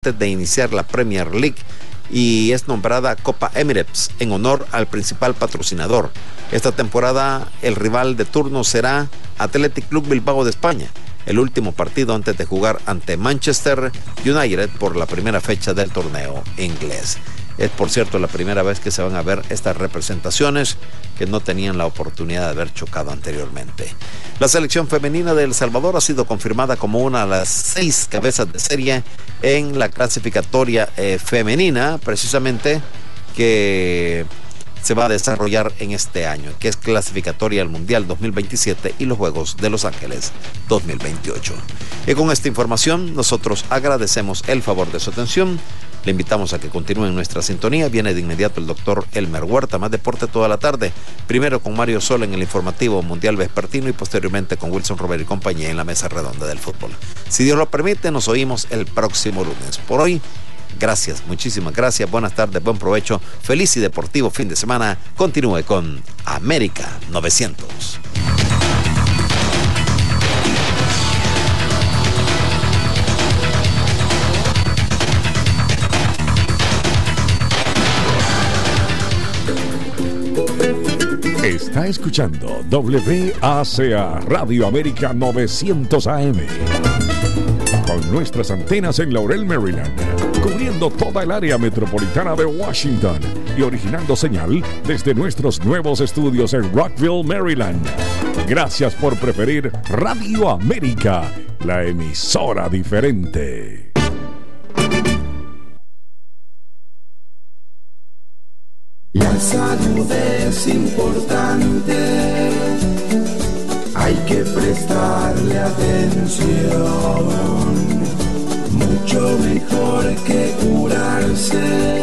antes de iniciar la Premier League y es nombrada Copa Emirates en honor al principal patrocinador. Esta temporada el rival de turno será Athletic Club Bilbao de España, el último partido antes de jugar ante Manchester United por la primera fecha del torneo inglés. Es, por cierto, la primera vez que se van a ver estas representaciones que no tenían la oportunidad de haber chocado anteriormente. La selección femenina de El Salvador ha sido confirmada como una de las 6 cabezas de serie en la clasificatoria femenina, precisamente, que se va a desarrollar en este año, que es clasificatoria al Mundial 2027 y los Juegos de Los Ángeles 2028. Y con esta información nosotros agradecemos el favor de su atención. Le invitamos a que continúe en nuestra sintonía. Viene de inmediato el doctor Elmer Huerta, más deporte toda la tarde. Primero con Mario Sol en el informativo mundial vespertino y posteriormente con Wilson Robert y compañía en la mesa redonda del fútbol. Si Dios lo permite, nos oímos el próximo lunes. Por hoy, gracias, muchísimas gracias, buenas tardes, buen provecho, feliz y deportivo fin de semana. Continúe con América 900. Está escuchando WACA Radio América 900 AM. Con nuestras antenas en Laurel, Maryland, cubriendo toda el área metropolitana de Washington y originando señal desde nuestros nuevos estudios en Rockville, Maryland. Gracias por preferir Radio América, la emisora diferente. La salud es importante, hay que prestarle atención, mucho mejor que curarse,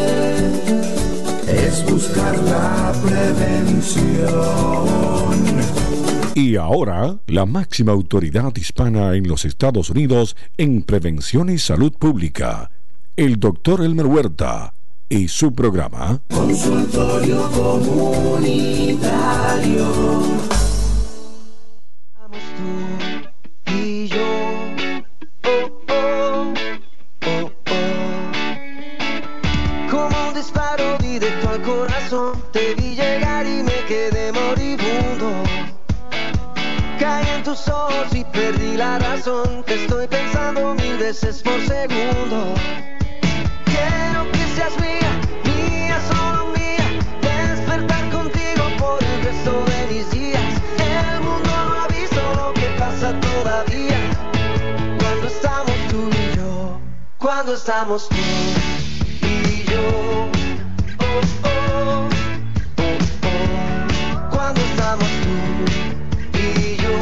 es buscar la prevención. Y ahora, la máxima autoridad hispana en los Estados Unidos en prevención y salud pública, el doctor Elmer Huerta, y su programa Consultorio Comunitario. Vamos tú y yo, como un disparo directo al corazón, te vi llegar y me quedé moribundo. Caí en tus ojos y perdí la razón, te estoy pensando 1000 veces por segundo. Quiero que seas mía, mía, solo mía, despertar contigo por el resto de mis días. El mundo no ha visto lo que pasa todavía, cuando estamos tú y yo, cuando estamos tú y yo, cuando estamos tú y yo,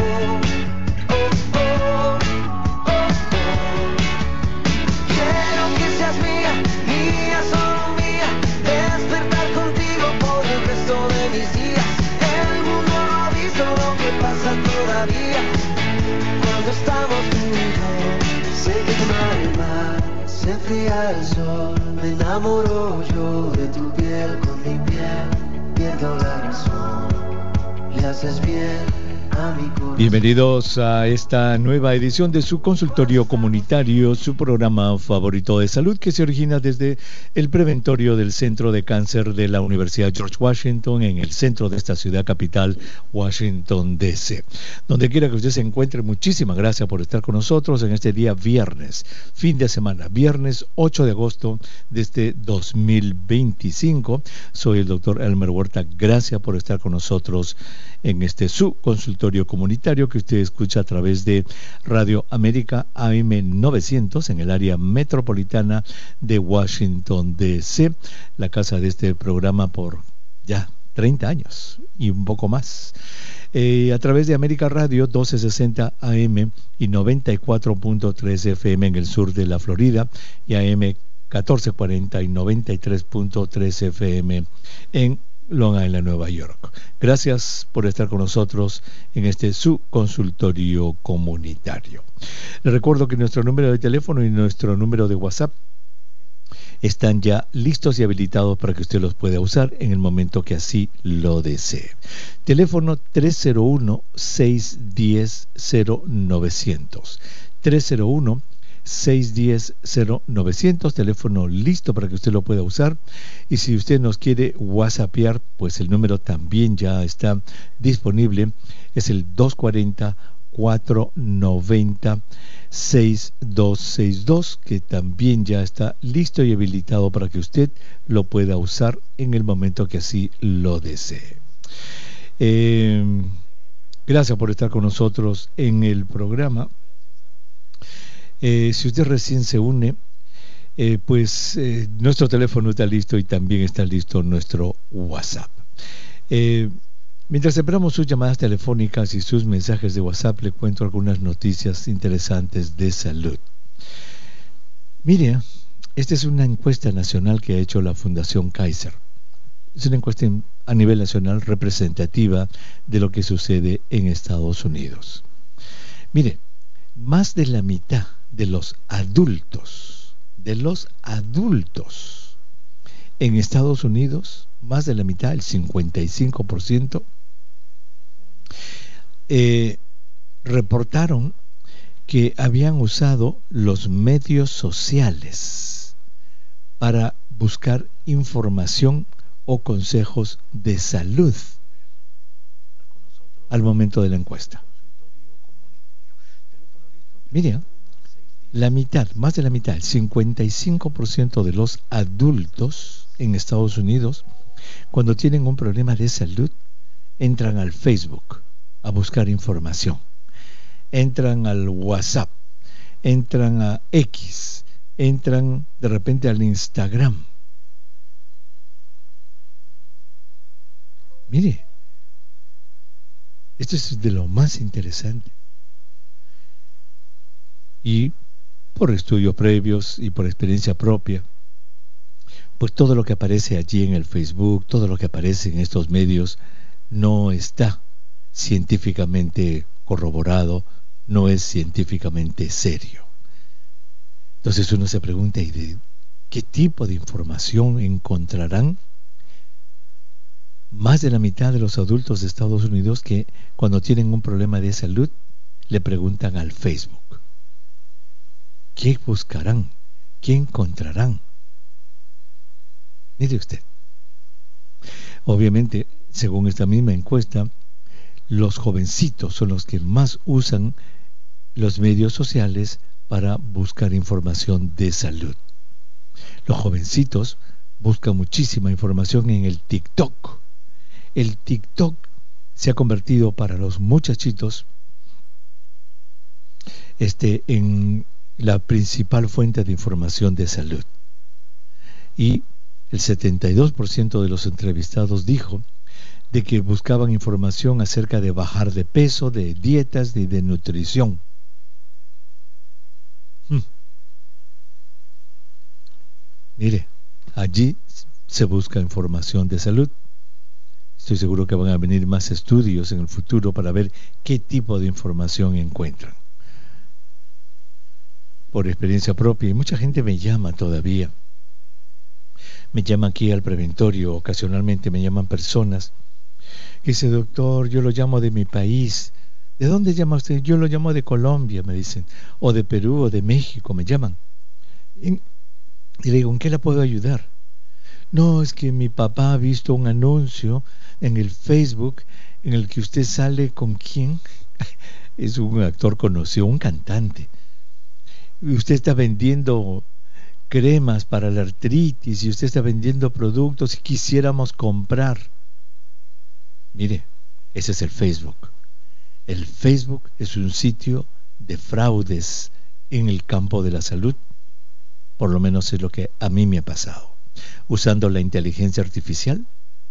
quiero que seas mía, mía, solo mía, despertar contigo por el resto de mis días. El mundo no ha visto lo que pasa todavía, cuando estamos tú y yo. Se quema el mar, se enfría el sol, me enamoro yo de tu piel con mi piel, pierdo la razón, le haces bien a mi corazón. Bienvenidos a esta nueva edición de su consultorio comunitario, su programa favorito de salud que se origina desde el preventorio del Centro de Cáncer de la Universidad George Washington en el centro de esta ciudad capital, Washington, D.C. Donde quiera que usted se encuentre, muchísimas gracias por estar con nosotros en este día viernes, fin de semana, viernes 8 de agosto de este 2025. Soy el doctor Elmer Huerta, gracias por estar con nosotros en este su consultorio comunitario que usted escucha a través de Radio América AM 900 en el área metropolitana de Washington, D.C., la casa de este programa por ya 30 años y un poco más. A través de América Radio 1260 AM y 94.3 FM en el sur de la Florida y AM 1440 y 93.3 FM en Long Island, Nueva York. Gracias por estar con nosotros en este su consultorio comunitario. Les recuerdo que nuestro número de teléfono y nuestro número de WhatsApp están ya listos y habilitados para que usted los pueda usar en el momento que así lo desee. Teléfono 301-610-0900. 610-0900, teléfono listo para que usted lo pueda usar. Y si usted nos quiere whatsappear, pues el número también ya está disponible, es el 240-490-6262, que también ya está listo y habilitado para que usted lo pueda usar en el momento que así lo desee. Gracias por estar con nosotros en el programa. Si usted recién se une, nuestro teléfono está listo y también está listo nuestro WhatsApp. Mientras esperamos sus llamadas telefónicas y sus mensajes de WhatsApp, le cuento algunas noticias interesantes de salud. Mire, esta es una encuesta nacional que ha hecho la Fundación Kaiser. Es una encuesta a nivel nacional representativa de lo que sucede en Estados Unidos. Mire, más de la mitad de los adultos en Estados Unidos, más de la mitad, el 55%, reportaron que habían usado los medios sociales para buscar información o consejos de salud al momento de la encuesta. Mira, la mitad, más de la mitad, el 55% de los adultos en Estados Unidos, cuando tienen un problema de salud, entran al Facebook a buscar información, entran al WhatsApp, entran a X, entran de repente al Instagram. Mire, esto es de lo más interesante. Y por estudios previos y por experiencia propia, pues todo lo que aparece allí en el Facebook, todo lo que aparece en estos medios, no está científicamente corroborado, no es científicamente serio. Entonces uno se pregunta, ¿y de qué tipo de información encontrarán? Más de la mitad de los adultos de Estados Unidos que cuando tienen un problema de salud le preguntan al Facebook. ¿Qué buscarán? ¿Qué encontrarán? Mire usted. Obviamente, según esta misma encuesta, los jovencitos son los que más usan los medios sociales para buscar información de salud. Los jovencitos buscan muchísima información en el TikTok. El TikTok se ha convertido para los muchachitos en la principal fuente de información de salud. Y el 72% de los entrevistados dijo de que buscaban información acerca de bajar de peso, de dietas y de nutrición. Mire, allí se busca información de salud. Estoy seguro que van a venir más estudios en el futuro para ver qué tipo de información encuentran. Por experiencia propia, y mucha gente me llama todavía. Me llama aquí al preventorio, ocasionalmente me llaman personas que dicen, doctor, yo lo llamo de mi país. ¿De dónde llama usted? Yo lo llamo de Colombia, me dicen, o de Perú, o de México, me llaman. Y le digo, ¿en qué la puedo ayudar? No, es que mi papá ha visto un anuncio en el Facebook en el que usted sale con quién. Es un actor conocido, un cantante. Y usted está vendiendo cremas para la artritis y usted está vendiendo productos y quisiéramos comprar. Mire, ese es el Facebook. El Facebook es un sitio de fraudes en el campo de la salud. Por lo menos es lo que a mí me ha pasado. Usando la inteligencia artificial,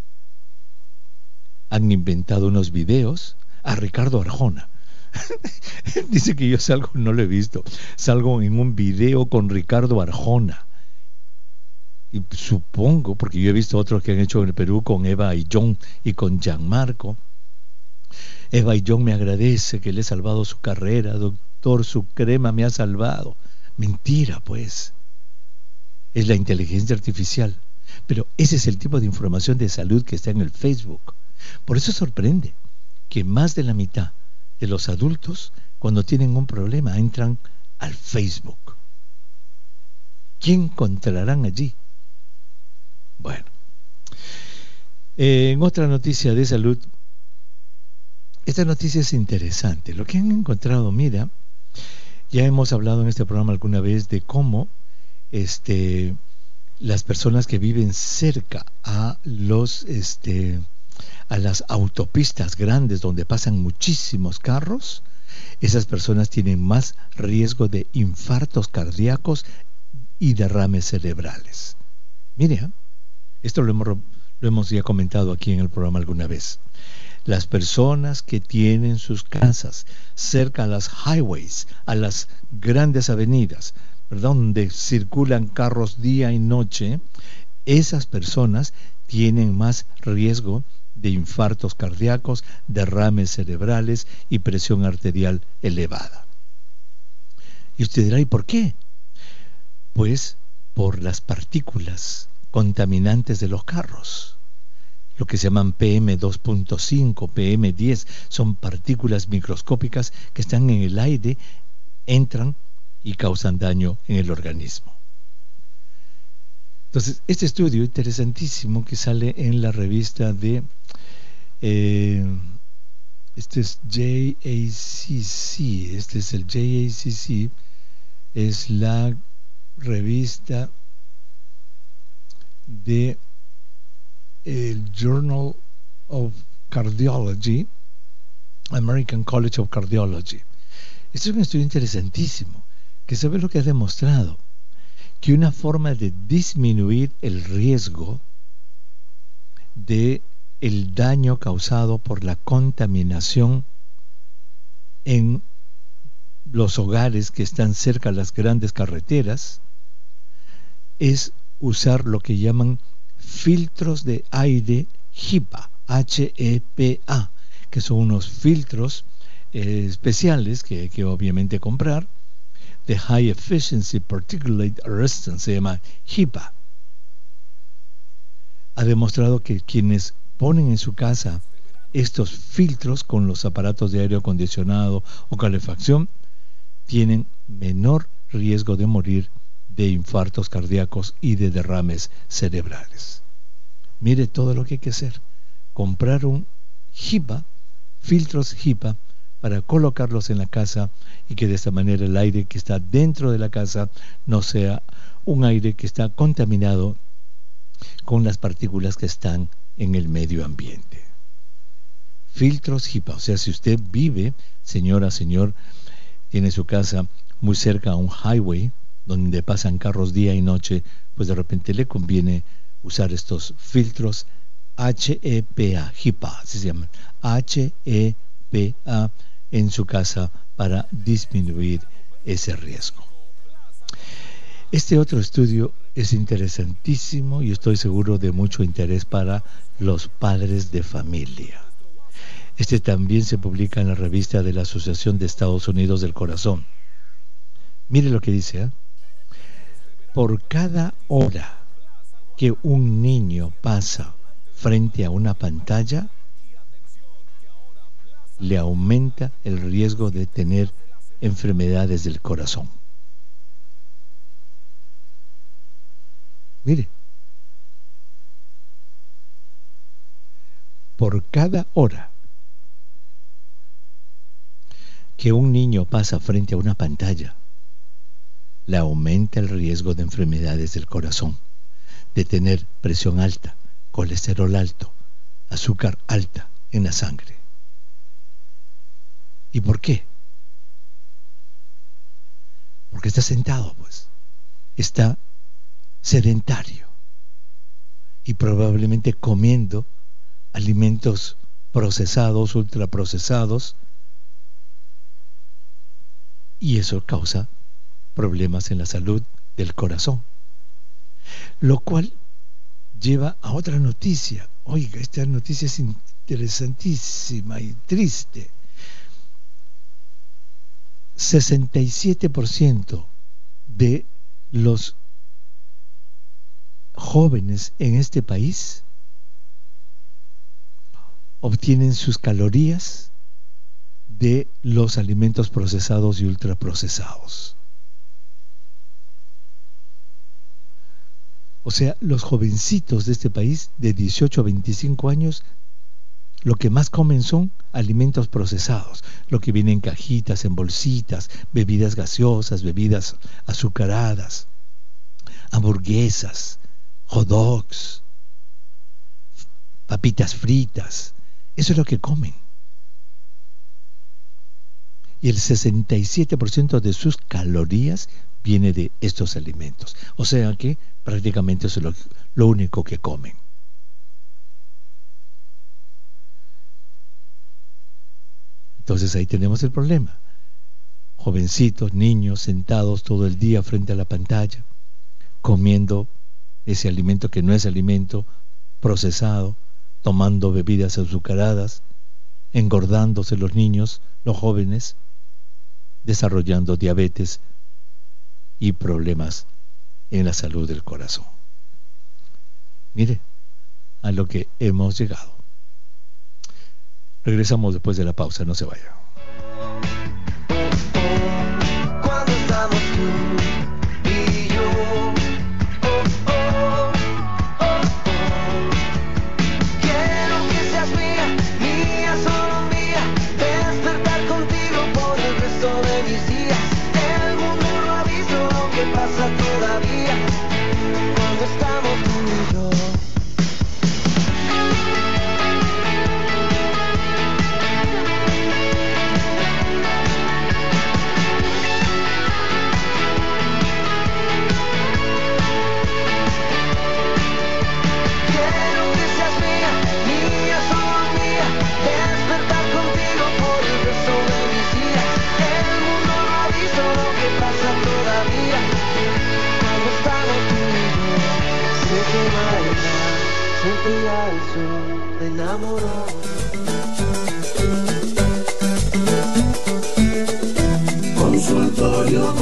han inventado unos videos a Ricardo Arjona. Dice que yo salgo, no lo he visto, salgo en un video con Ricardo Arjona. Y supongo, porque yo he visto otros que han hecho en el Perú con Eva y John y con Gianmarco. Eva y John me agradece que le he salvado su carrera, doctor, su crema me ha salvado. Mentira, pues. Es la inteligencia artificial. Pero ese es el tipo de información de salud que está en el Facebook. Por eso sorprende que más de la mitad de los adultos, cuando tienen un problema, entran al Facebook. ¿Qué encontrarán allí? Bueno, en otra noticia de salud, esta noticia es interesante. Lo que han encontrado, mira, ya hemos hablado en este programa alguna vez de cómo las personas que viven cerca a las autopistas grandes donde pasan muchísimos carros, esas personas tienen más riesgo de infartos cardíacos y derrames cerebrales. Mire, esto lo hemos ya comentado aquí en el programa alguna vez. Las personas que tienen sus casas cerca a las highways, a las grandes avenidas, ¿verdad?, donde circulan carros día y noche, esas personas tienen más riesgo de infartos cardíacos, derrames cerebrales y presión arterial elevada. Y usted dirá, ¿y por qué? Pues por las partículas contaminantes de los carros. Lo que se llaman PM2.5, PM10, son partículas microscópicas que están en el aire, entran y causan daño en el organismo. Entonces, este estudio interesantísimo que sale en la revista de este es el JACC, es la revista de el Journal of Cardiology, American College of Cardiology. Este es un estudio interesantísimo que sabe lo que ha demostrado, que una forma de disminuir el riesgo de el daño causado por la contaminación en los hogares que están cerca a las grandes carreteras es usar lo que llaman filtros de aire HEPA, HEPA, que son unos filtros especiales que hay que obviamente comprar, de High Efficiency Particulate Arrestant, se llama HEPA. Ha demostrado que quienes ponen en su casa estos filtros con los aparatos de aire acondicionado o calefacción tienen menor riesgo de morir de infartos cardíacos y de derrames cerebrales. Mire todo lo que hay que hacer: comprar un HEPA, filtros HEPA, para colocarlos en la casa y que de esta manera el aire que está dentro de la casa no sea un aire que está contaminado con las partículas que están en el medio ambiente. Filtros HEPA, o sea, si usted vive, señora, señor, tiene su casa muy cerca a un highway donde pasan carros día y noche, pues de repente le conviene usar estos filtros HEPA, HEPA, así se llaman, HEPA en su casa para disminuir ese riesgo. Este otro estudio es interesantísimo y estoy seguro de mucho interés para los padres de familia. Este también se publica en la revista de la Asociación de Estados Unidos del Corazón. Mire lo que dice, ¿eh? Por cada hora que un niño pasa frente a una pantalla, le aumenta el riesgo de tener enfermedades del corazón. Mire, por cada hora que un niño pasa frente a una pantalla, le aumenta el riesgo de enfermedades del corazón, de tener presión alta, colesterol alto, azúcar alta en la sangre. ¿Y por qué? Porque está sentado, pues. Está sedentario y probablemente comiendo alimentos procesados, ultraprocesados, y eso causa problemas en la salud del corazón. Lo cual lleva a otra noticia. Oiga, esta noticia es interesantísima y triste. 67% de los jóvenes en este país obtienen sus calorías de los alimentos procesados y ultraprocesados. O sea, los jovencitos de este país de 18 a 25 años, lo que más comen son alimentos procesados, lo que viene en cajitas, en bolsitas, bebidas gaseosas, bebidas azucaradas, hamburguesas, hot dogs, papitas fritas. Eso es lo que comen. Y el 67% de sus calorías viene de estos alimentos. O sea que prácticamente eso es lo único que comen. Entonces ahí tenemos el problema. Jovencitos, niños sentados todo el día frente a la pantalla, comiendo ese alimento que no es alimento, procesado, tomando bebidas azucaradas, engordándose los niños, los jóvenes, desarrollando diabetes y problemas en la salud del corazón. Mire a lo que hemos llegado. Regresamos después de la pausa, no se vaya. Cuando estamos tú y yo, quiero que seas mía, mía, solo mía, despertar contigo por el resto de mis días. El mundo no ha visto lo que pasa todavía cuando estamos tú y yo. Me enamoró. Consultorio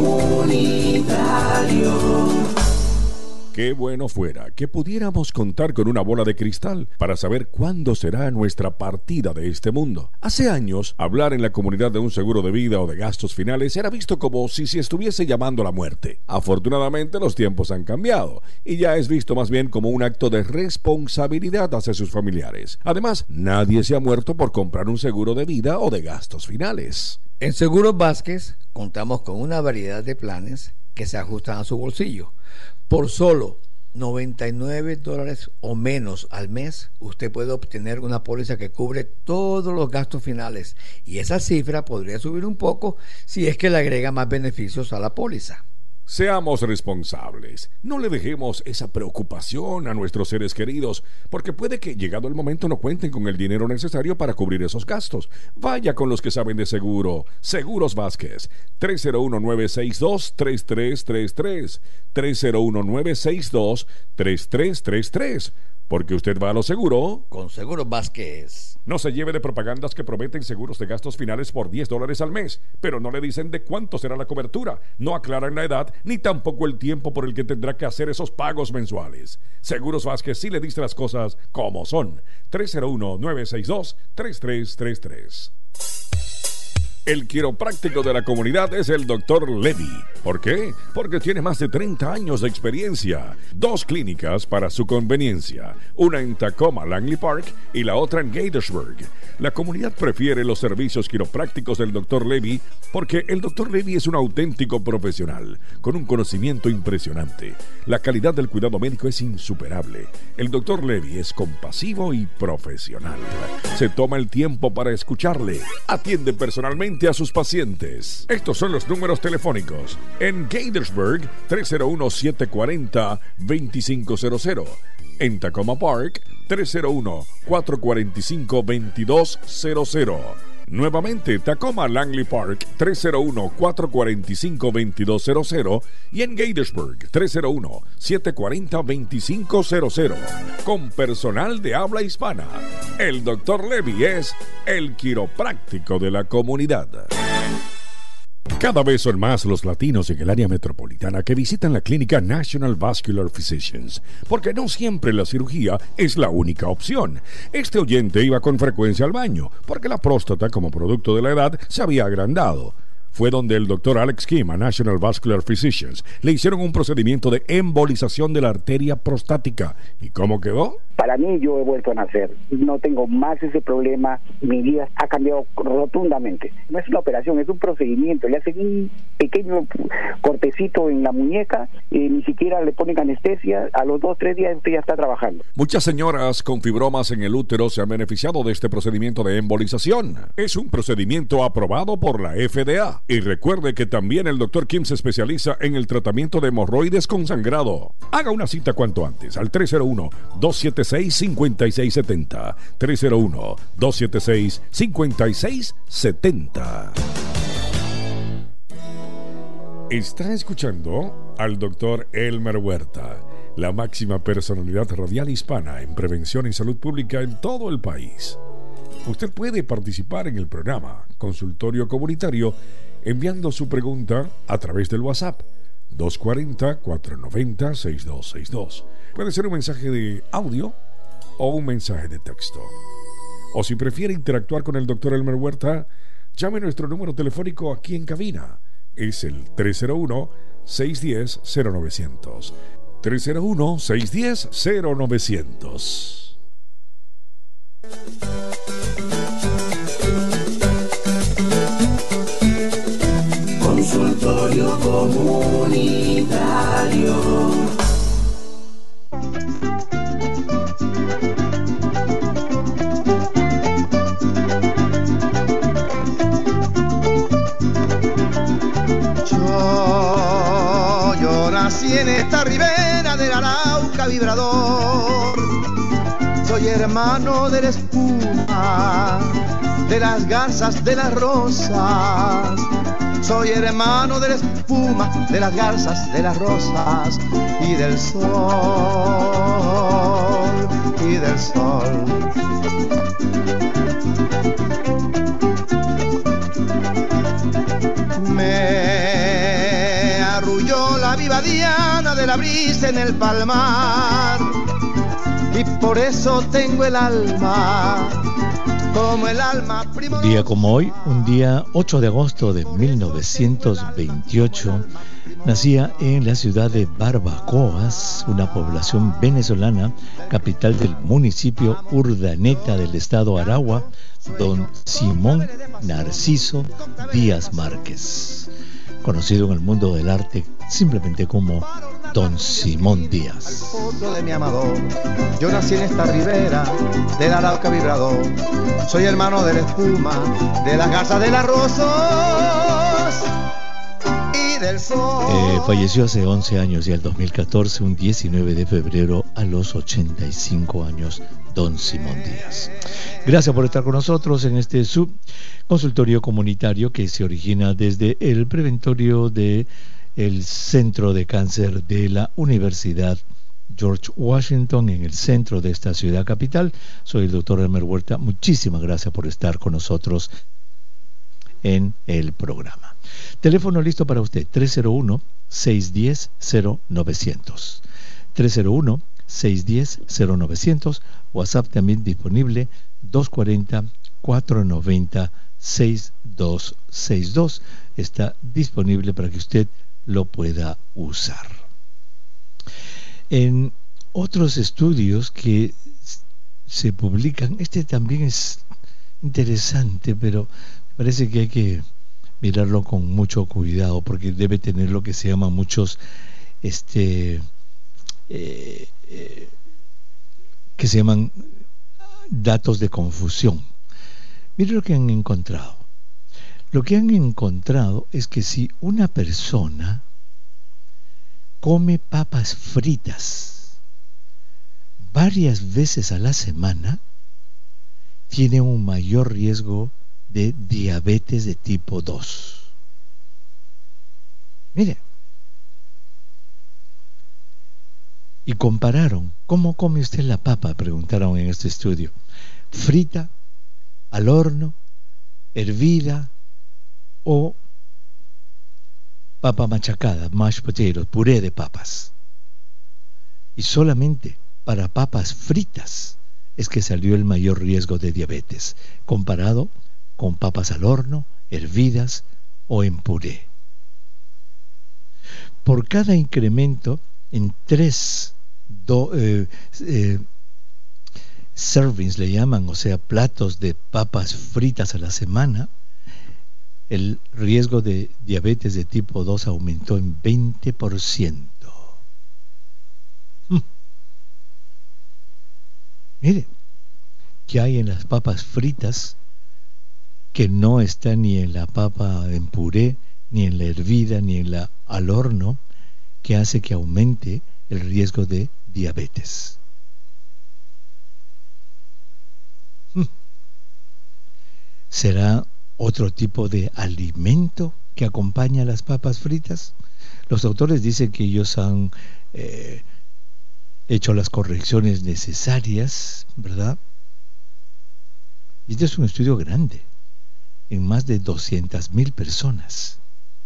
comunitario. Qué bueno fuera que pudiéramos contar con una bola de cristal para saber cuándo será nuestra partida de este mundo. Hace años, hablar en la comunidad de un seguro de vida o de gastos finales era visto como si se estuviese llamando a la muerte. Afortunadamente, los tiempos han cambiado y ya es visto más bien como un acto de responsabilidad hacia sus familiares. Además, nadie se ha muerto por comprar un seguro de vida o de gastos finales. En Seguros Vázquez contamos con una variedad de planes que se ajustan a su bolsillo. Por solo $99 o menos al mes, usted puede obtener una póliza que cubre todos los gastos finales, y esa cifra podría subir un poco si es que le agrega más beneficios a la póliza. Seamos responsables, no le dejemos esa preocupación a nuestros seres queridos, porque puede que llegado el momento no cuenten con el dinero necesario para cubrir esos gastos. Vaya con los que saben de seguro. Seguros Vázquez, 301-962-3333, 301-962-3333. Porque usted va a lo seguro con Seguros Vázquez. No se lleve de propagandas que prometen seguros de gastos finales por $10 al mes, pero no le dicen de cuánto será la cobertura, no aclaran la edad, ni tampoco el tiempo por el que tendrá que hacer esos pagos mensuales. Seguros Vázquez sí le dice las cosas como son. 301-962-3333. El quiropráctico de la comunidad es el Dr. Levy. ¿Por qué? Porque tiene más de 30 años de experiencia. 2 clínicas para su conveniencia. Una en Tacoma, Langley Park, y la otra en Gaithersburg. La comunidad prefiere los servicios quiroprácticos del Dr. Levy porque el Dr. Levy es un auténtico profesional, con un conocimiento impresionante. La calidad del cuidado médico es insuperable. El Dr. Levy es compasivo y profesional. Se toma el tiempo para escucharle. Atiende personalmente a sus pacientes. Estos son los números telefónicos. En Gaithersburg, 301-740-2500. En Tacoma Park, 301-445-2200. Nuevamente, Tacoma Langley Park, 301-445-2200. Y en Gaithersburg, 301-740-2500. Con personal de habla hispana. El Dr. Levy es el quiropráctico de la comunidad. Cada vez son más los latinos en el área metropolitana que visitan la clínica National Vascular Physicians, porque no siempre la cirugía es la única opción. Este oyente iba con frecuencia al baño, porque la próstata, como producto de la edad, se había agrandado. fue donde el doctor Alex Kim, a National Vascular Physicians, le hicieron un procedimiento de embolización de la arteria prostática. ¿Y cómo quedó? Para mí, yo he vuelto a nacer. No tengo más ese problema. Mi vida ha cambiado rotundamente. No es una operación, es un procedimiento. Le hacen un pequeño cortecito en la muñeca y ni siquiera le ponen anestesia. A los 2-3 días usted ya está trabajando. Muchas señoras con fibromas en el útero se han beneficiado de este procedimiento de embolización. Es un procedimiento aprobado por la FDA. Y recuerde que también el Dr. Kim se especializa en el tratamiento de hemorroides con sangrado. Haga una cita cuanto antes al 301-276-5670. 301-276-5670. Está escuchando al Dr. Elmer Huerta, la máxima personalidad radial hispana en prevención y salud pública en todo el país. Usted puede participar en el programa Consultorio Comunitario enviando su pregunta a través del WhatsApp 240-490-6262. Puede ser un mensaje de audio o un mensaje de texto. O si prefiere interactuar con el Dr. Elmer Huerta, llame a nuestro número telefónico aquí en cabina. Es el 301-610-0900. 301-610-0900. Consultorio Comunitario. Yo nací en esta ribera del Arauca vibrador. Soy hermano de la espuma, de las garzas, de las rosas. Soy hermano de la espuma, de las garzas, de las rosas y del sol, y del sol. Me arrulló la viva diana de la brisa en el palmar y por eso tengo el alma como el alma primorosa. Un día como hoy, un día 8 de agosto de 1928, nacía en la ciudad de Barbacoas, una población venezolana, capital del municipio Urdaneta del estado Aragua, don Simón Narciso Díaz Márquez, conocido en el mundo del arte simplemente como don Simón Díaz. Foto de mi amador. Yo nací en esta ribera del Arauca vibrador. Soy hermano de la espuma, de las garzas, de las rosas y del sol. Falleció hace 11 años y el 2014, un 19 de febrero, a los 85 años, don Simón Díaz. Gracias por estar con nosotros en este subconsultorio comunitario que se origina desde el preventorio de el Centro de Cáncer de la Universidad George Washington, en el centro de esta ciudad capital. Soy el doctor Elmer Huerta. Muchísimas gracias por estar con nosotros en el programa. Teléfono listo para usted, 301-610-0900. 301-610-0900. WhatsApp también disponible, 240-490-6262. Está disponible para que usted lo pueda usar. En otros estudios que se publican, este también es interesante, pero parece que hay que mirarlo con mucho cuidado porque debe tener lo que se llama muchos que se llaman datos de confusión. Mire lo que han encontrado. Lo que han encontrado es que si una persona come papas fritas varias veces a la semana, tiene un mayor riesgo de diabetes de tipo 2. Mire. Y compararon, ¿cómo come usted la papa?, preguntaron en este estudio. ¿Frita, al horno, hervida o papa machacada, mashed potatoes, puré de papas? Y solamente para papas fritas es que salió el mayor riesgo de diabetes, comparado con papas al horno, hervidas o en puré. Por cada incremento en 3 servings le llaman, o sea, platos de papas fritas a la semana, el riesgo de diabetes de tipo 2 aumentó en 20%. Mire, ¿qué hay en las papas fritas que no está ni en la papa en puré, ni en la hervida, ni en la al horno, que hace que aumente el riesgo de diabetes? ¿Será otro tipo de alimento que acompaña a las papas fritas? Los autores dicen que ellos han hecho las correcciones necesarias, ¿verdad? Y este es un estudio grande, en más de 200,000 personas.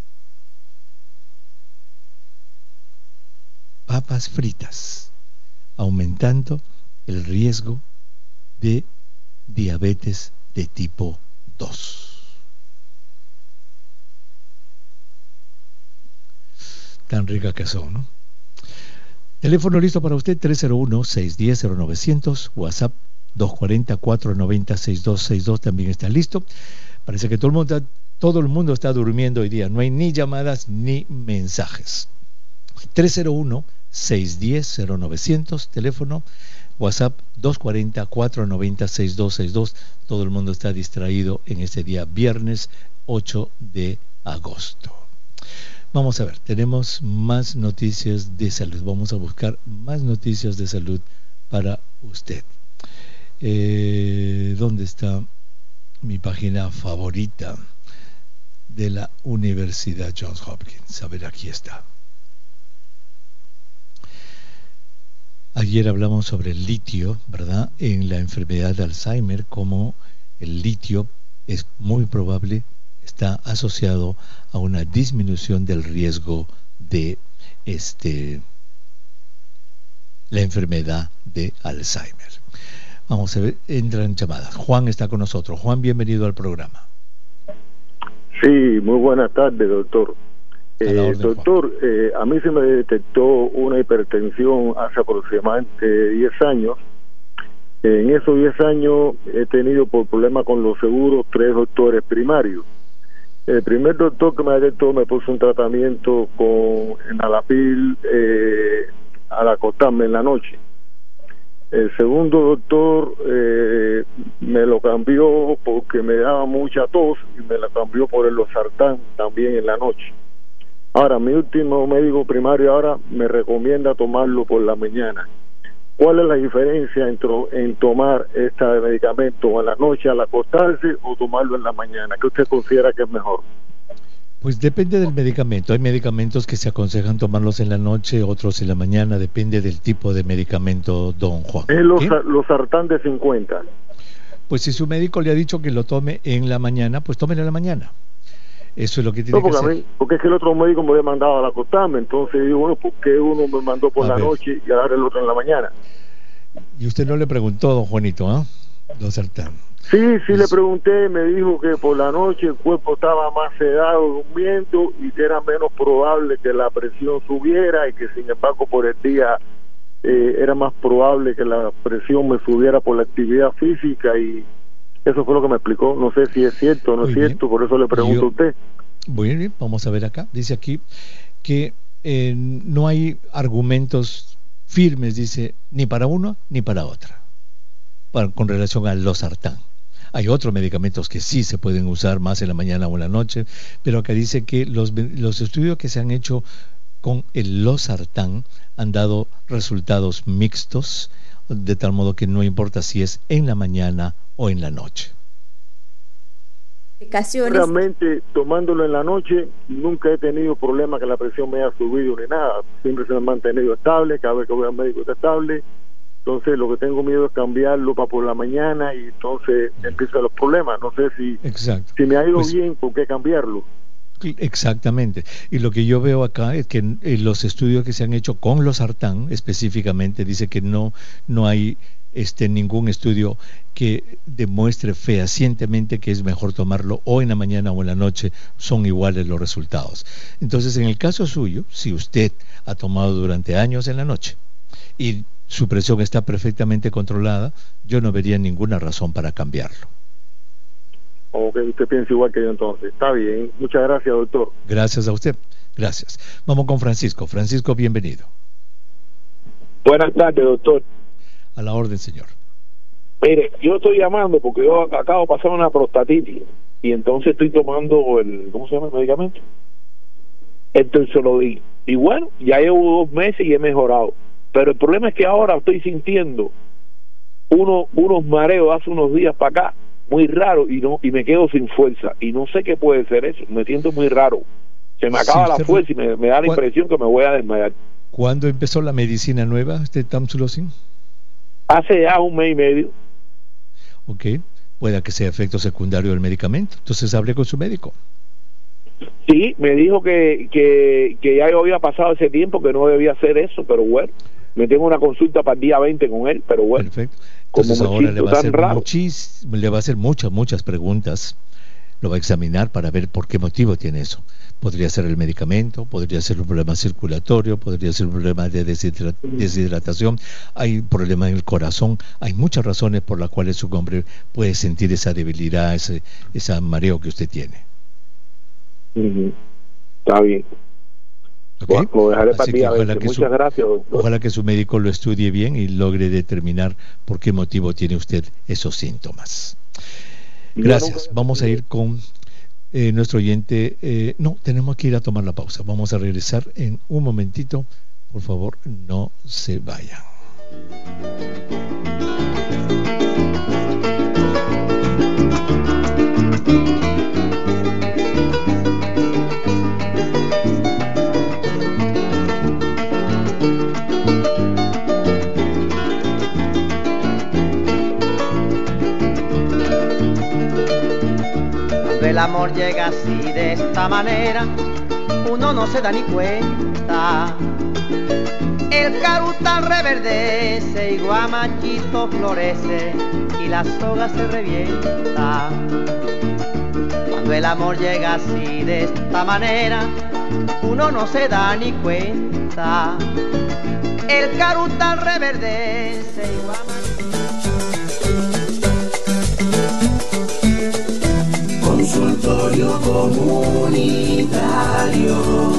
Papas fritas, aumentando el riesgo de diabetes de tipo 2. Tan rica que son, ¿no? Teléfono listo para usted, 301-610-0900, WhatsApp 240-490-6262 también está listo. Parece que todo el mundo está durmiendo hoy día, no hay ni llamadas ni mensajes. 301-610-0900, teléfono, WhatsApp 240-490-6262. Todo el mundo está distraído en este día, viernes 8 de agosto. Vamos a ver, tenemos más noticias de salud. Vamos a buscar más noticias de salud para usted. ¿Dónde está mi página favorita de la Universidad Johns Hopkins? A ver, aquí está. Ayer hablamos sobre el litio, ¿verdad? En la enfermedad de Alzheimer, como el litio es muy probable, está asociado a una disminución del riesgo de la enfermedad de Alzheimer. Vamos a ver, entran llamadas. Juan está con nosotros. Juan, bienvenido al programa. Sí, muy buenas tardes, doctor. Doctor, a mí se me detectó una hipertensión hace aproximadamente 10 años. En esos 10 años he tenido por problema con los seguros 3 doctores primarios. El primer doctor que me detectó me puso un tratamiento con enalapil al acostarme en la noche. El segundo doctor me lo cambió porque me daba mucha tos y me la cambió por el losartán también en la noche. Ahora, mi último médico primario ahora me recomienda tomarlo por la mañana. ¿Cuál es la diferencia en tomar este medicamento en la noche al acostarse o tomarlo en la mañana? ¿Qué usted considera que es mejor? Pues depende del medicamento. Hay medicamentos que se aconsejan tomarlos en la noche, otros en la mañana. Depende del tipo de medicamento, don Juan. Es los sartán de 50. Pues si su médico le ha dicho que lo tome en la mañana, pues tómelo en la mañana. Eso es lo que tiene que hacer. Porque es que el otro médico me había mandado al acostarme. Entonces digo, bueno, ¿por qué uno me mandó por la noche y ahora el otro en la mañana? Y usted no le preguntó, don Juanito, ¿ah? Los sartán. Sí, le pregunté, me dijo que por la noche el cuerpo estaba más sedado, durmiendo, y que era menos probable que la presión subiera, y que sin embargo por el día era más probable que la presión me subiera por la actividad física, y eso fue lo que me explicó. No sé si es cierto o no es cierto, por eso le pregunto a usted. Muy bien, vamos a ver acá. Dice aquí que no hay argumentos firmes, dice, ni para uno ni para otra, con relación al losartán. Hay otros medicamentos que sí se pueden usar más en la mañana o en la noche, pero acá dice que los estudios que se han hecho con el losartán han dado resultados mixtos, de tal modo que no importa si es en la mañana o en la noche. Realmente, tomándolo en la noche, nunca he tenido problema que la presión me haya subido ni nada. Siempre se me ha mantenido estable, cada vez que voy al médico está estable. Entonces lo que tengo miedo es cambiarlo para por la mañana, y entonces empiezan los problemas. No sé si me ha ido bien, ¿por qué cambiarlo? Exactamente. Y lo que yo veo acá es que los estudios que se han hecho con losartán específicamente dice que no hay ningún estudio que demuestre fehacientemente que es mejor tomarlo o en la mañana o en la noche, son iguales los resultados. Entonces, en el caso suyo, si usted ha tomado durante años en la noche y su presión está perfectamente controlada, yo no vería ninguna razón para cambiarlo. Ok, usted piensa igual que yo entonces. Está bien. Muchas gracias, doctor. Gracias a usted. Gracias. Vamos con Francisco. Francisco, bienvenido. Buenas tardes, doctor. A la orden, señor. Mire, yo estoy llamando porque yo acabo de pasar una prostatitis y entonces estoy tomando ¿cómo se llama el medicamento? El Torsolodin. Y bueno, ya llevo 2 meses y he mejorado. Pero el problema es que ahora estoy sintiendo unos mareos hace unos días para acá, muy raro, y me quedo sin fuerza. Y no sé qué puede ser eso. Me siento muy raro. Se me acaba la fuerza y me da la impresión que me voy a desmayar. ¿Cuándo empezó la medicina nueva, Tamsulosin? Hace ya 1 mes y medio. Ok, pueda que sea efecto secundario del medicamento. Entonces hable con su médico. Sí, me dijo que ya yo había pasado ese tiempo, que no debía hacer eso, pero bueno, me tengo una consulta para el día 20 con él, pero bueno. Perfecto. Entonces ahora le va a hacer muchas preguntas. Lo va a examinar para ver por qué motivo tiene eso. Podría ser el medicamento, podría ser un problema circulatorio, podría ser un problema de deshidratación, hay problema en el corazón, hay muchas razones por las cuales su hombre puede sentir esa debilidad, ese mareo que usted tiene. Está bien. Okay. Bueno, lo dejaré para el día 20. Muchas gracias, doctor. Ojalá que su médico lo estudie bien y logre determinar por qué motivo tiene usted esos síntomas. Gracias. Vamos a ir con nuestro oyente. No, tenemos que ir a tomar la pausa. Vamos a regresar en un momentito. Por favor, no se vayan. El amor llega así de esta manera, uno no se da ni cuenta. El carutal reverdece y guamachito florece y la soga se revienta. Cuando el amor llega así de esta manera, uno no se da ni cuenta. El carutal reverdece y guamachito. Consultorio comunitario.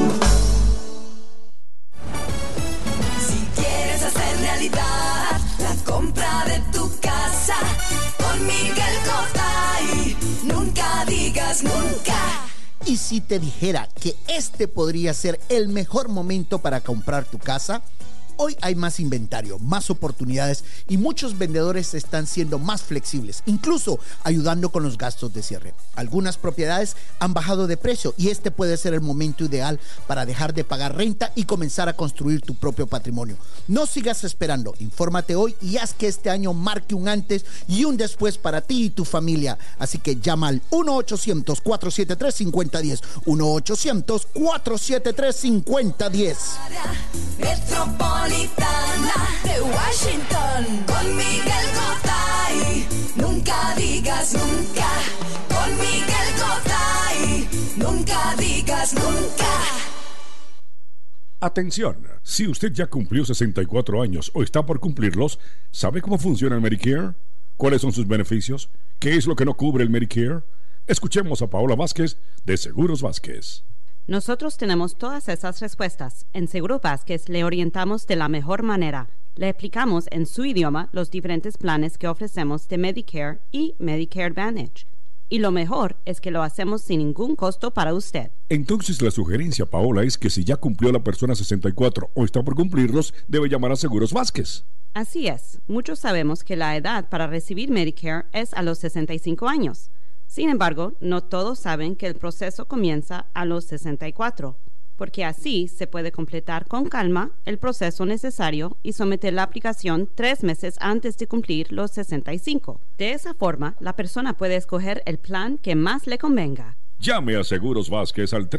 Si quieres hacer realidad la compra de tu casa con Miguel Cotay, nunca digas nunca. ¿Y si te dijera que este podría ser el mejor momento para comprar tu casa? Hoy hay más inventario, más oportunidades y muchos vendedores están siendo más flexibles, incluso ayudando con los gastos de cierre. Algunas propiedades han bajado de precio y este puede ser el momento ideal para dejar de pagar renta y comenzar a construir tu propio patrimonio. No sigas esperando, infórmate hoy y haz que este año marque un antes y un después para ti y tu familia. Así que llama al 1-800-473-5010, 1-800-473-5010. Metropolitana de Washington, con Miguel Cotay, nunca digas nunca, con Miguel Cotay, nunca digas nunca. Atención, si usted ya cumplió 64 años o está por cumplirlos, ¿sabe cómo funciona el Medicare? ¿Cuáles son sus beneficios? ¿Qué es lo que no cubre el Medicare? Escuchemos a Paola Vázquez de Seguros Vázquez. Nosotros tenemos todas esas respuestas. En Seguro Vázquez le orientamos de la mejor manera. Le explicamos en su idioma los diferentes planes que ofrecemos de Medicare y Medicare Advantage. Y lo mejor es que lo hacemos sin ningún costo para usted. Entonces la sugerencia, Paola, es que si ya cumplió la persona 64 o está por cumplirlos, debe llamar a Seguros Vázquez. Así es. Muchos sabemos que la edad para recibir Medicare es a los 65 años. Sin embargo, no todos saben que el proceso comienza a los 64, porque así se puede completar con calma el proceso necesario y someter la aplicación 3 meses antes de cumplir los 65. De esa forma, la persona puede escoger el plan que más le convenga. Llame a Seguros Vázquez al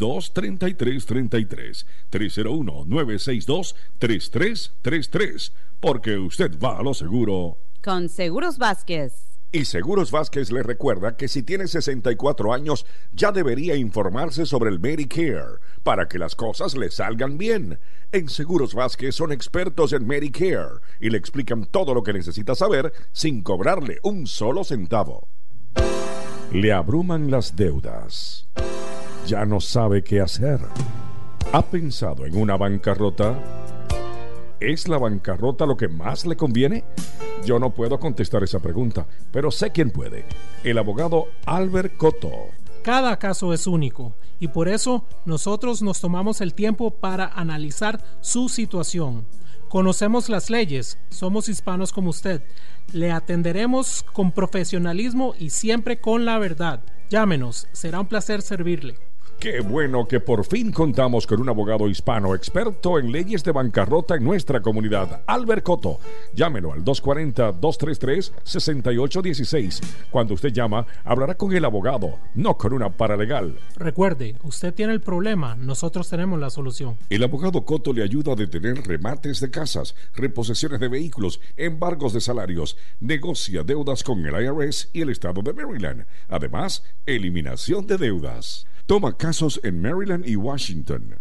301-962-3333, 301-962-3333, porque usted va a lo seguro con Seguros Vázquez. Y Seguros Vázquez le recuerda que si tiene 64 años ya debería informarse sobre el Medicare para que las cosas le salgan bien. En Seguros Vázquez son expertos en Medicare y le explican todo lo que necesita saber sin cobrarle un solo centavo. Le abruman las deudas. Ya no sabe qué hacer. ¿Ha pensado en una bancarrota? ¿Es la bancarrota lo que más le conviene? Yo no puedo contestar esa pregunta, pero sé quién puede. El abogado Albert Cotto. Cada caso es único y por eso nosotros nos tomamos el tiempo para analizar su situación. Conocemos las leyes, somos hispanos como usted. Le atenderemos con profesionalismo y siempre con la verdad. Llámenos, será un placer servirle. Qué bueno que por fin contamos con un abogado hispano experto en leyes de bancarrota en nuestra comunidad, Albert Cotto. Llámelo al 240-233-6816. Cuando usted llama, hablará con el abogado, no con una paralegal. Recuerde, usted tiene el problema, nosotros tenemos la solución. El abogado Cotto le ayuda a detener remates de casas, reposesiones de vehículos, embargos de salarios, negocia deudas con el IRS y el estado de Maryland. Además, eliminación de deudas. Toma casos en Maryland y Washington.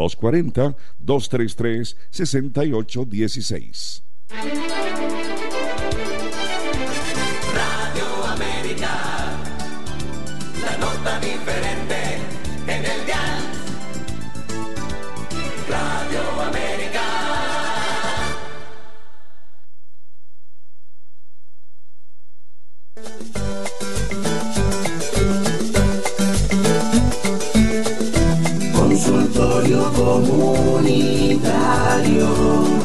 240-233-6816. Radio América, la nota diferente en el dial. Radio América. Consultorio comunitario.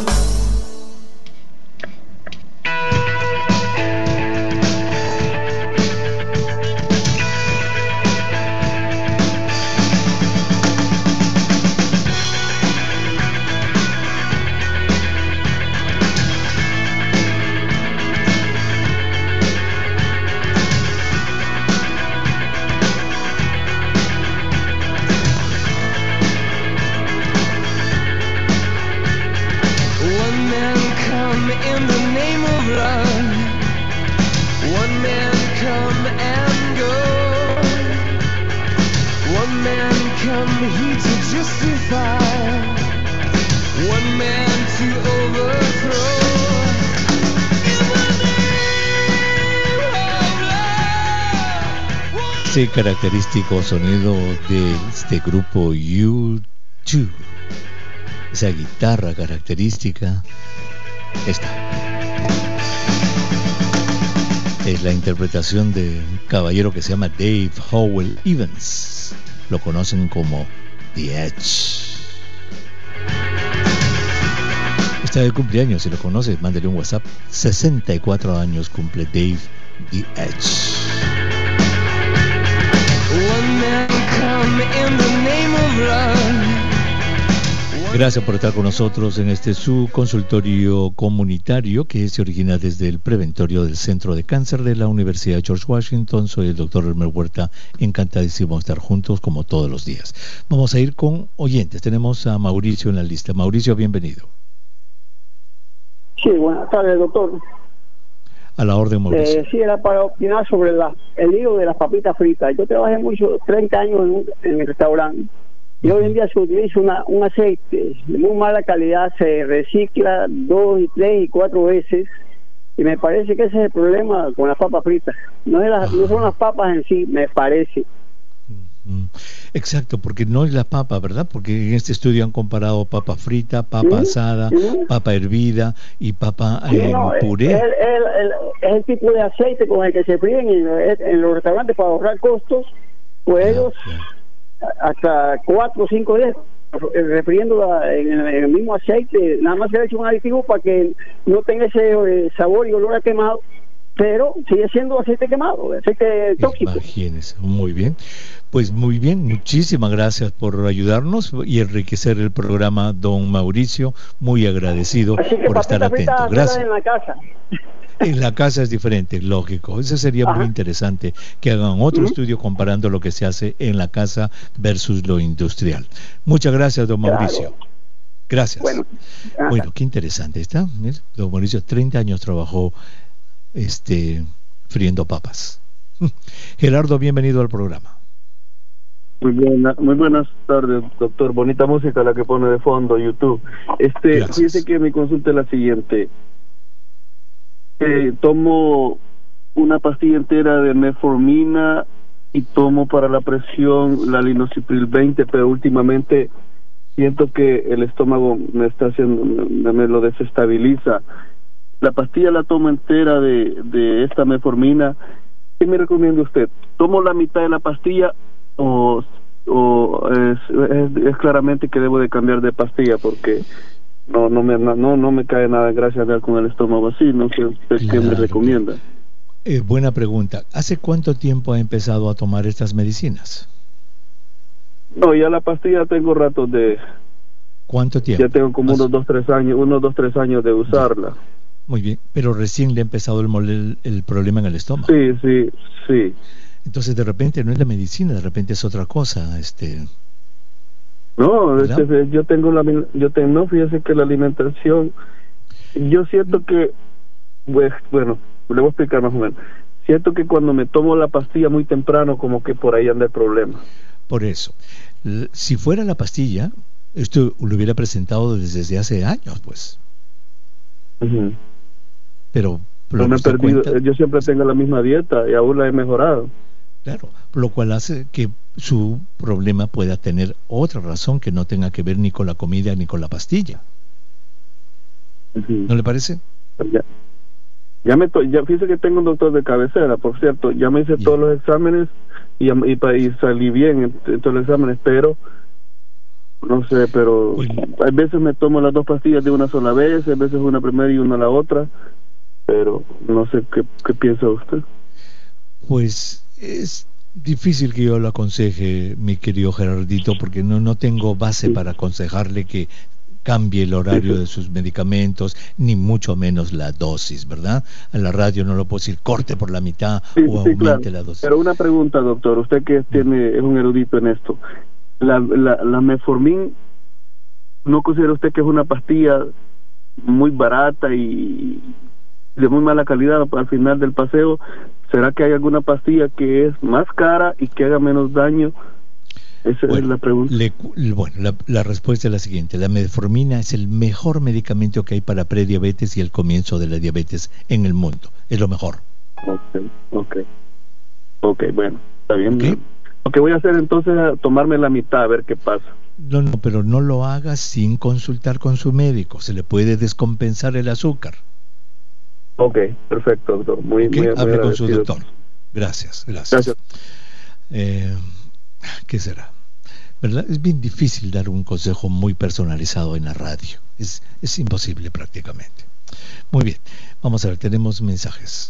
Ese característico sonido de este grupo U2, esa guitarra característica, esta es la interpretación de un caballero que se llama Dave Howell Evans. Lo conocen como The Edge. Está de cumpleaños, si lo conoces, mándale un WhatsApp. 64 años cumple Dave The Edge. Gracias por estar con nosotros en este su consultorio comunitario que se origina desde el preventorio del Centro de Cáncer de la Universidad George Washington. Soy el doctor Elmer Huerta, encantadísimo de estar juntos como todos los días. Vamos a ir con oyentes. Tenemos a Mauricio en la lista. Mauricio, bienvenido. Sí, buenas tardes, doctor. A la orden, Mauricio. Sí, era para opinar sobre el hilo de las papitas fritas. Yo trabajé 30 años en el restaurante. Y hoy en día se utiliza un aceite de muy mala calidad, se recicla 2, 3 y 4 veces, y me parece que ese es el problema con las papas fritas. No son las papas en sí, me parece. Exacto, porque no es la papa, ¿verdad? Porque en este estudio han comparado papa frita, papa asada, papa hervida y papa puré. Es el tipo de aceite con el que se fríen en los restaurantes para ahorrar costos, pues ellos hasta 4 o 5 días refriéndola en el mismo aceite, nada más se le echa un aditivo para que no tenga ese sabor y olor a quemado, pero sigue siendo aceite quemado, aceite tóxico. Imagínese, muy bien. Pues muy bien, muchísimas gracias por ayudarnos y enriquecer el programa, don Mauricio, muy agradecido por estar atento. Gracias. En la casa. En la casa es diferente, lógico. Eso sería muy interesante, que hagan otro estudio comparando lo que se hace en la casa versus lo industrial. Muchas gracias, don Mauricio. Gracias. Bueno, qué interesante está. Don Mauricio, 30 años trabajó friendo papas. Gerardo, bienvenido al programa. Muy buenas tardes, doctor. Bonita música la que pone de fondo YouTube. Fíjese que mi consulta es la siguiente. Tomo una pastilla entera de metformina y tomo para la presión la Linocipril 20, pero últimamente siento que el estómago me lo desestabiliza. La pastilla la tomo entera de esta metformina. ¿Qué me recomienda usted? ¿Tomo la mitad de la pastilla o es claramente que debo de cambiar de pastilla porque no me cae nada gracias a Dios con el estómago así? No sé usted qué me recomienda. Buena pregunta. ¿Hace cuánto tiempo ha empezado a tomar estas medicinas? No, ya la pastilla tengo rato de... ¿Cuánto tiempo? Ya tengo como unos 2-3 años de usarla. Muy bien, pero recién le ha empezado el problema en el estómago. Sí. Entonces de repente no es la medicina, de repente es otra cosa, No, no, fíjese que la alimentación, yo siento que, bueno, le voy a explicar más o menos. Siento que cuando me tomo la pastilla muy temprano, como que por ahí anda el problema. Por eso, si fuera la pastilla, esto lo hubiera presentado desde hace años, pues. Pero me he perdido, yo siempre tengo la misma dieta y aún la he mejorado. Claro, lo cual hace que su problema pueda tener otra razón que no tenga que ver ni con la comida ni con la pastilla. ¿No le parece? Ya fíjese que tengo un doctor de cabecera, por cierto, ya me hice todos los exámenes y salí bien en todos los exámenes, pero no sé, pero hay veces me tomo las 2 pastillas de una sola vez, hay veces una primera y una la otra, pero no sé qué piensa usted. Pues es difícil que yo lo aconseje, mi querido Gerardito, porque no tengo base para aconsejarle que cambie el horario de sus medicamentos, ni mucho menos la dosis, ¿verdad? A la radio no lo puedo decir, corte por la mitad o aumente la dosis. Pero una pregunta, doctor, usted que es un erudito en esto, la metformin, ¿no considera usted que es una pastilla muy barata y de muy mala calidad al final del paseo? ¿Será que hay alguna pastilla que es más cara y que haga menos daño? Esa es la pregunta. La respuesta es la siguiente. La metformina es el mejor medicamento que hay para prediabetes y el comienzo de la diabetes en el mundo. Es lo mejor. Ok, bueno, está bien. Lo que voy a hacer entonces es tomarme la mitad a ver qué pasa. No, pero no lo haga sin consultar con su médico. Se le puede descompensar el azúcar. Ok, perfecto, doctor. Muy hable con su doctor. Gracias. ¿Qué será? ¿Verdad? Es bien difícil dar un consejo muy personalizado en la radio. Es imposible prácticamente. Muy bien, vamos a ver, tenemos mensajes.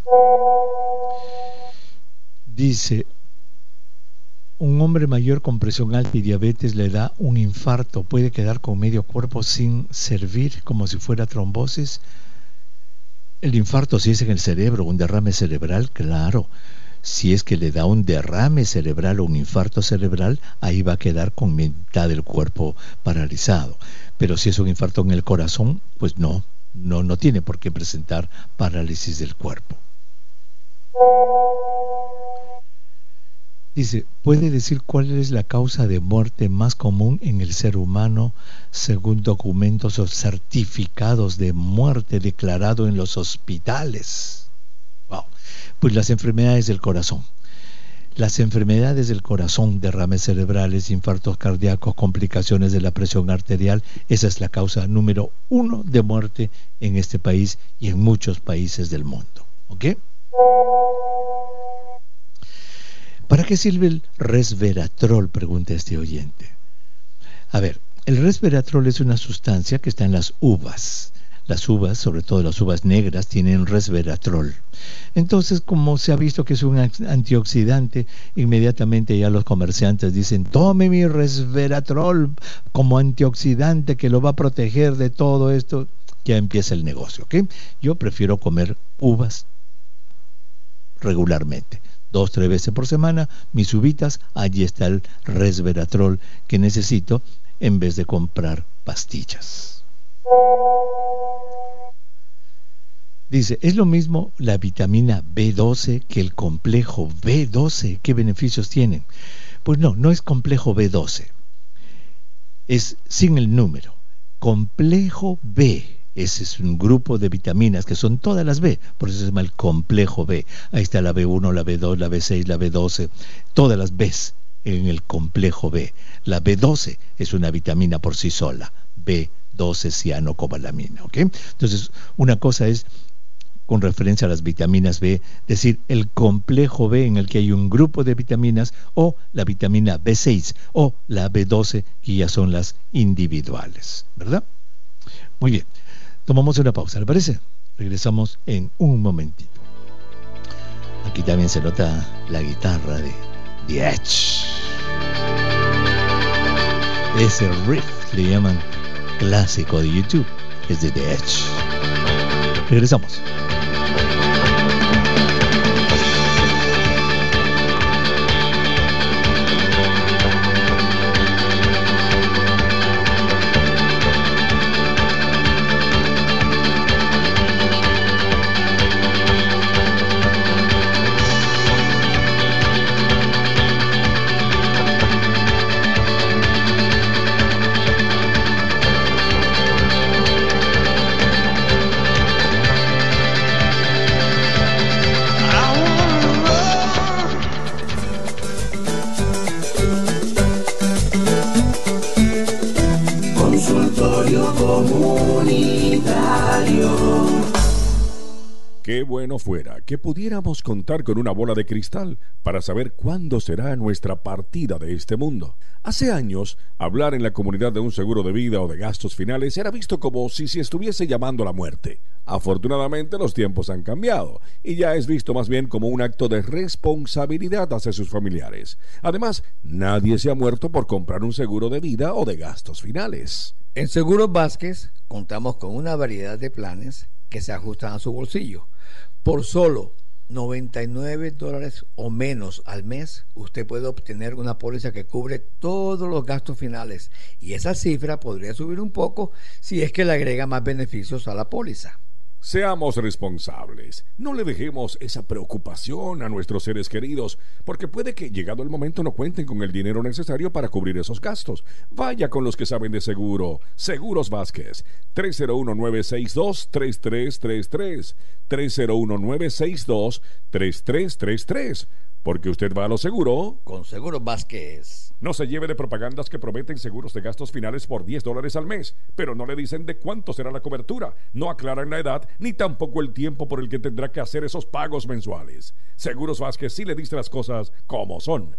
Dice: un hombre mayor con presión alta y diabetes le da un infarto, puede quedar con medio cuerpo sin servir, como si fuera trombosis. El infarto, si es en el cerebro, un derrame cerebral, claro. Si es que le da un derrame cerebral o un infarto cerebral, ahí va a quedar con mitad del cuerpo paralizado. Pero si es un infarto en el corazón, pues no tiene por qué presentar parálisis del cuerpo. Dice: ¿puede decir cuál es la causa de muerte más común en el ser humano según documentos o certificados de muerte declarado en los hospitales? Wow. Pues las enfermedades del corazón. Las enfermedades del corazón, derrames cerebrales, infartos cardíacos, complicaciones de la presión arterial, esa es la causa número 1 de muerte en este país y en muchos países del mundo. ¿Ok? ¿Para qué sirve el resveratrol?, pregunta este oyente. A ver, el resveratrol es una sustancia que está en las uvas. Las uvas, sobre todo las uvas negras, tienen resveratrol. Entonces, como se ha visto que es un antioxidante, inmediatamente ya los comerciantes dicen: tome mi resveratrol como antioxidante que lo va a proteger de todo esto. Ya empieza el negocio, ¿ok? Yo prefiero comer uvas regularmente. 2-3 veces por semana, mis uvitas, allí está el resveratrol que necesito en vez de comprar pastillas. Dice, ¿es lo mismo la vitamina B12 que el complejo B12? ¿Qué beneficios tienen? Pues no es complejo B12. Es sin el número. Complejo B. Ese es un grupo de vitaminas que son todas las B. Por eso se llama el complejo B. Ahí está la B1, la B2, la B6, la B12. Todas las Bs en el complejo B. La B12 es una vitamina por sí sola. B12 cianocobalamina. ¿Ok? Entonces, una cosa es con referencia a las vitaminas B, decir el complejo B en el que hay un grupo de vitaminas, o la vitamina B6 o la B12, que ya son las individuales, ¿verdad? Muy bien, tomamos una pausa, ¿le parece? Regresamos en un momentito. Aquí también se nota la guitarra de The Edge. Ese riff le llaman clásico de YouTube, es de The Edge. Regresamos. Qué bueno fuera que pudiéramos contar con una bola de cristal para saber cuándo será nuestra partida de este mundo. Hace años, hablar en la comunidad de un seguro de vida o de gastos finales era visto como si se estuviese llamando a la muerte. Afortunadamente, los tiempos han cambiado y ya es visto más bien como un acto de responsabilidad hacia sus familiares. Además, nadie se ha muerto por comprar un seguro de vida o de gastos finales. En Seguros Vázquez contamos con una variedad de planes que se ajustan a su bolsillo. Por solo $99 o menos al mes, usted puede obtener una póliza que cubre todos los gastos finales, y esa cifra podría subir un poco si es que le agrega más beneficios a la póliza. Seamos responsables, no le dejemos esa preocupación a nuestros seres queridos, porque puede que llegado el momento no cuenten con el dinero necesario para cubrir esos gastos. Vaya con los que saben de seguro. Seguros Vázquez, 301-962-3333, 301-962-3333, porque usted va a lo seguro con Seguros Vázquez. No se lleve de propagandas que prometen seguros de gastos finales por $10 al mes, pero no le dicen de cuánto será la cobertura, no aclaran la edad, ni tampoco el tiempo por el que tendrá que hacer esos pagos mensuales. Seguros Vázquez sí le dice las cosas como son.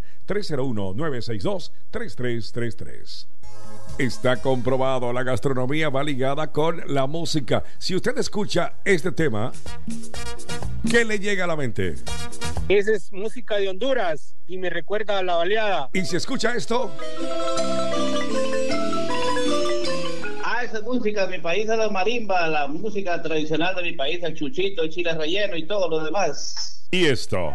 301-962-3333. Está comprobado, la gastronomía va ligada con la música. Si usted escucha este tema, ¿qué le llega a la mente? Esa es música de Honduras y me recuerda a la baleada. ¿Y si escucha esto? Esa es música de mi país, es la marimba, la música tradicional de mi país, el chuchito, el chile relleno y todo lo demás. ¿Y esto?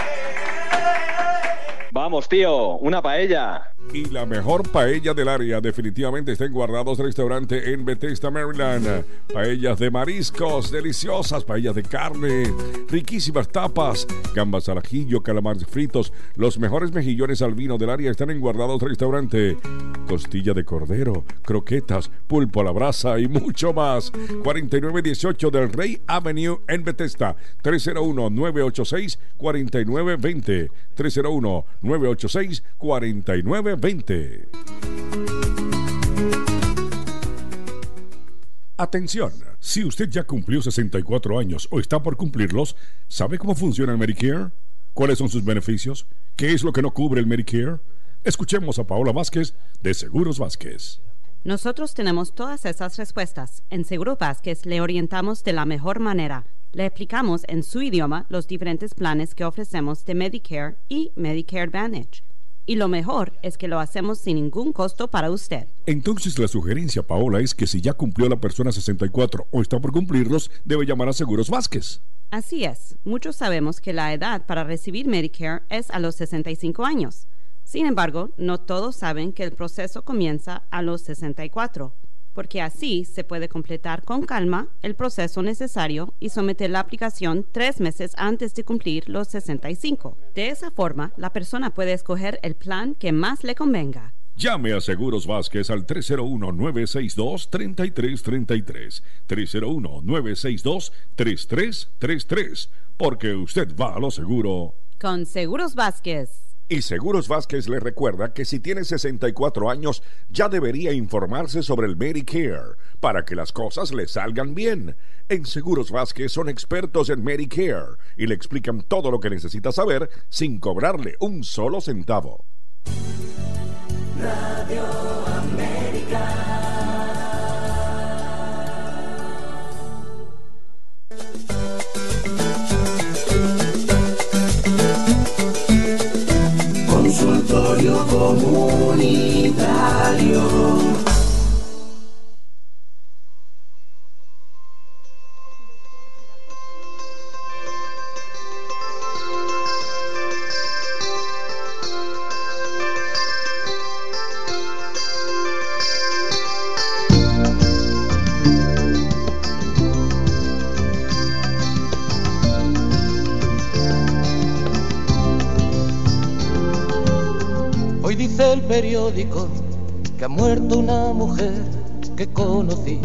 Vamos, tío, una paella. Y la mejor paella del área definitivamente está en Guardados Restaurante en Bethesda, Maryland. Paellas de mariscos, deliciosas, paellas de carne, riquísimas tapas, gambas al ajillo, calamares fritos. Los mejores mejillones al vino del área están en Guardados Restaurante. Costilla de cordero, croquetas, pulpo a la brasa y mucho más. 4918 del Rey Avenue en Bethesda. 301-986-4920. 301-986-4920. Atención, si usted ya cumplió 64 años o está por cumplirlos, ¿sabe cómo funciona el Medicare? ¿Cuáles son sus beneficios? ¿Qué es lo que no cubre el Medicare? Escuchemos a Paola Vázquez de Seguros Vázquez. Nosotros tenemos todas esas respuestas. En Seguros Vázquez le orientamos de la mejor manera. Le explicamos en su idioma los diferentes planes que ofrecemos de Medicare y Medicare Advantage. Y lo mejor es que lo hacemos sin ningún costo para usted. Entonces la sugerencia, Paola, es que si ya cumplió la persona 64 o está por cumplirlos, debe llamar a Seguros Vázquez. Así es. Muchos sabemos que la edad para recibir Medicare es a los 65 años. Sin embargo, no todos saben que el proceso comienza a los 64, porque así se puede completar con calma el proceso necesario y someter la aplicación 3 meses antes de cumplir los 65. De esa forma, la persona puede escoger el plan que más le convenga. Llame a Seguros Vázquez al 301-962-3333. 301-962-3333. Porque usted va a lo seguro. Con Seguros Vázquez. Y Seguros Vázquez le recuerda que si tiene 64 años ya debería informarse sobre el Medicare para que las cosas le salgan bien. En Seguros Vázquez son expertos en Medicare y le explican todo lo que necesita saber sin cobrarle un solo centavo. Radio América. Consultorio comunitario. Hoy dice el periódico que ha muerto una mujer que conocí,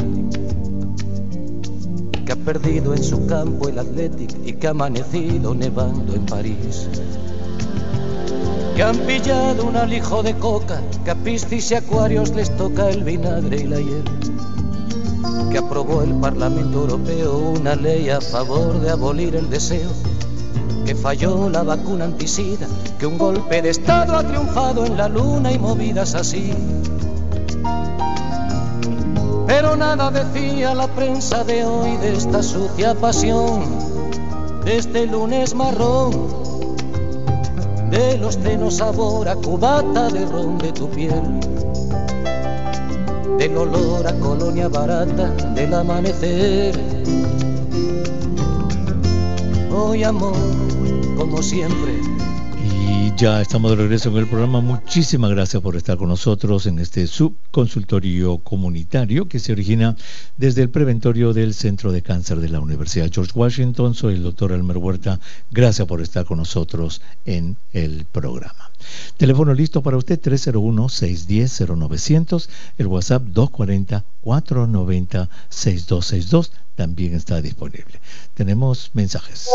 que ha perdido en su campo el Athletic y que ha amanecido nevando en París, que han pillado un alijo de coca, que a piscis y acuarios les toca el vinagre y la hiel, que aprobó el Parlamento Europeo una ley a favor de abolir el deseo, que falló la vacuna antisida, que un golpe de Estado ha triunfado en la luna y movidas así. Pero nada decía la prensa de hoy de esta sucia pasión, de este lunes marrón, de los senos sabor a cubata de ron de tu piel, del olor a colonia barata del amanecer. Hoy amor, como siempre. Y ya estamos de regreso en el programa. Muchísimas gracias por estar con nosotros en este subconsultorio comunitario que se origina desde el preventorio del Centro de Cáncer de la Universidad George Washington. Soy el doctor Elmer Huerta. Gracias por estar con nosotros en el programa. Teléfono listo para usted, 301-610-0900. El WhatsApp 240-490-6262 también está disponible. Tenemos mensajes.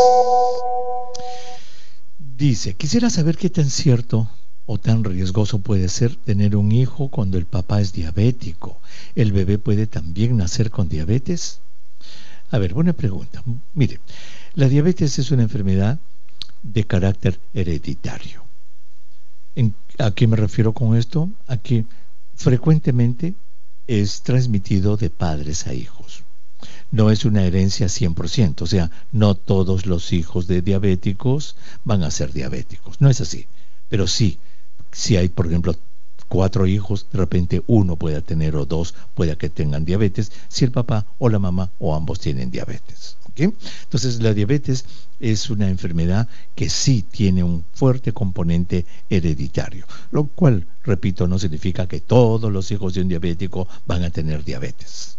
Dice, quisiera saber qué tan cierto o tan riesgoso puede ser tener un hijo cuando el papá es diabético. ¿El bebé puede también nacer con diabetes? A ver, buena pregunta. Mire, la diabetes es una enfermedad de carácter hereditario. ¿A qué me refiero con esto? A que frecuentemente es transmitido de padres a hijos. No es una herencia 100%, o sea, no todos los hijos de diabéticos van a ser diabéticos, no es así, pero sí, si hay, por ejemplo, 4 hijos, de repente uno pueda tener o 2 pueda que tengan diabetes, si el papá o la mamá o ambos tienen diabetes. ¿Okay? Entonces, la diabetes es una enfermedad que sí tiene un fuerte componente hereditario, lo cual, repito, no significa que todos los hijos de un diabético van a tener diabetes.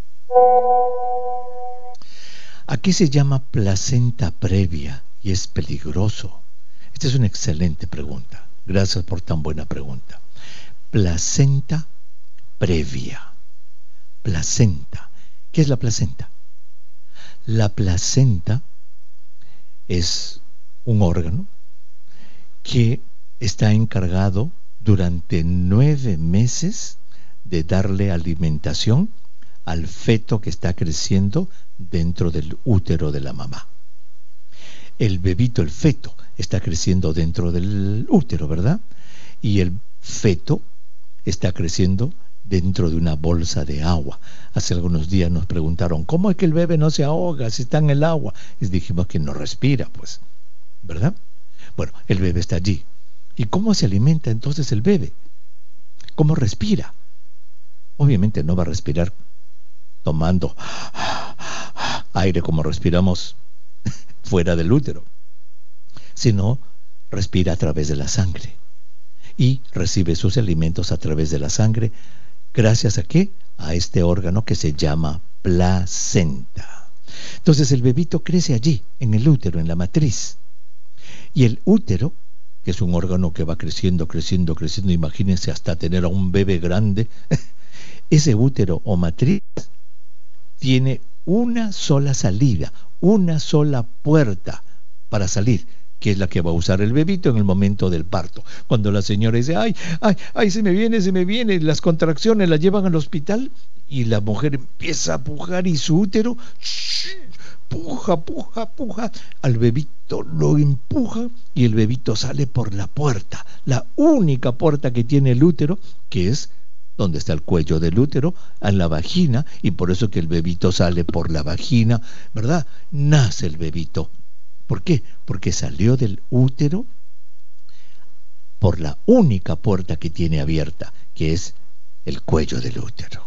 Aquí se llama placenta previa y es peligroso. Esta es una excelente pregunta. Gracias por tan buena pregunta. Placenta previa. Placenta. ¿Qué es la placenta? La placenta es un órgano que está encargado durante 9 meses de darle alimentación al feto que está creciendo dentro del útero de la mamá. El bebito, el feto, está creciendo dentro del útero, ¿verdad? Y el feto está creciendo dentro de una bolsa de agua. Hace algunos días nos preguntaron, ¿cómo es que el bebé no se ahoga si está en el agua? Y dijimos que no respira, pues, ¿verdad? Bueno, el bebé está allí. ¿Y cómo se alimenta entonces el bebé? ¿Cómo respira? Obviamente no va a respirar tomando aire como respiramos fuera del útero, sino respira a través de la sangre. y recibe sus alimentos a través de la sangre. ¿Gracias a qué? A este órgano que se llama placenta. Entonces el bebito crece allí, en el útero, en la matriz. Y el útero, que es un órgano que va creciendo, creciendo, creciendo, imagínense hasta tener a un bebé grande, ese útero o matriz tiene una sola salida, una sola puerta para salir, que es la que va a usar el bebito en el momento del parto. Cuando la señora dice, ay, se me viene, las contracciones, la llevan al hospital, y la mujer empieza a pujar y su útero puja, al bebito lo empuja y el bebito sale por la puerta, la única puerta que tiene el útero, que es donde está el cuello del útero, en la vagina, y por eso que el bebito sale por la vagina, ¿verdad? Nace el bebito. ¿Por qué? Porque salió del útero por la única puerta que tiene abierta, que es el cuello del útero.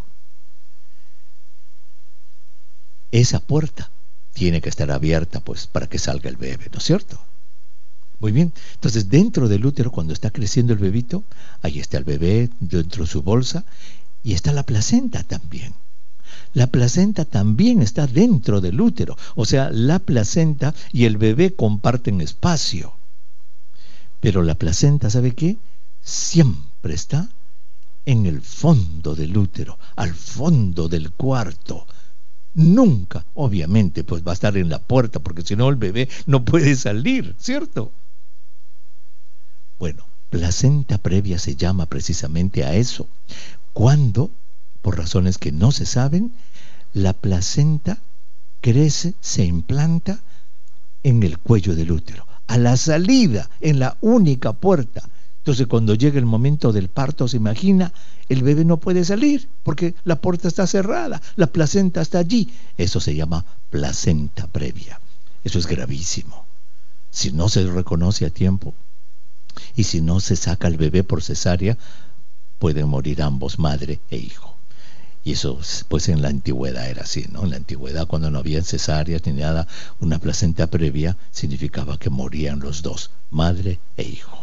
Esa puerta tiene que estar abierta, pues, para que salga el bebé, ¿no es cierto? Muy bien. Entonces, dentro del útero, cuando está creciendo el bebito, ahí está el bebé dentro de su bolsa, y está la placenta también. La placenta también está dentro del útero. O sea, la placenta y el bebé comparten espacio. Pero la placenta, ¿sabe qué? Siempre está en el fondo del útero, al fondo del cuarto. Nunca, obviamente, pues va a estar en la puerta, porque si no el bebé no puede salir, ¿cierto? Bueno, placenta previa se llama precisamente a eso. Cuando, por razones que no se saben, la placenta crece, se implanta en el cuello del útero, a la salida, en la única puerta. Entonces, cuando llega el momento del parto, se imagina, el bebé no puede salir porque la puerta está cerrada, la placenta está allí. Eso se llama placenta previa. Eso es gravísimo. Si no se reconoce a tiempo y si no se saca el bebé por cesárea, pueden morir ambos, madre e hijo. Y eso, pues, en la antigüedad era así, ¿no? En la antigüedad, cuando no había cesáreas ni nada, una placenta previa significaba que morían los dos, madre e hijo.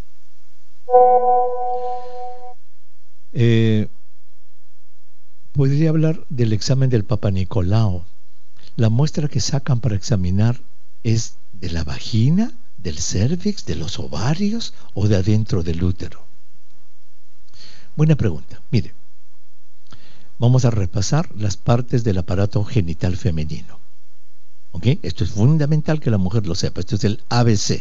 Podría hablar del examen del Papa Nicolau. La muestra que sacan para examinar es de la vagina, del cérvix, de los ovarios o de adentro del útero. Buena pregunta. Mire, vamos a repasar las partes del aparato genital femenino. ¿Ok? Esto es fundamental que la mujer lo sepa. Esto es el ABC.